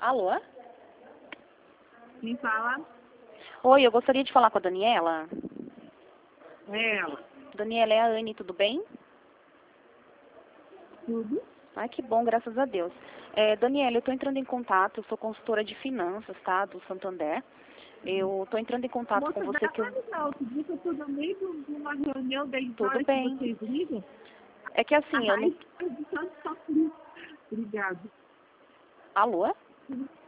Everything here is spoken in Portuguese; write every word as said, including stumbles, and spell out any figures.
Alô? Quem fala? Oi, eu gostaria de falar com a Daniela. É ela. Daniela, é a Anne, tudo bem? Tudo? Ai, que bom, graças a Deus. É, Daniela, eu estou entrando em contato, eu sou consultora de finanças, tá, do Santander. Eu estou entrando em contato Moça, com você dá que eu... pra ligar outro dia que eu tô no meio de de uma reunião da Tudo história que bem. vocês ligam. É que assim, eu não... Aí, eu disse, "Ah, tá frio." Obrigada. Alô?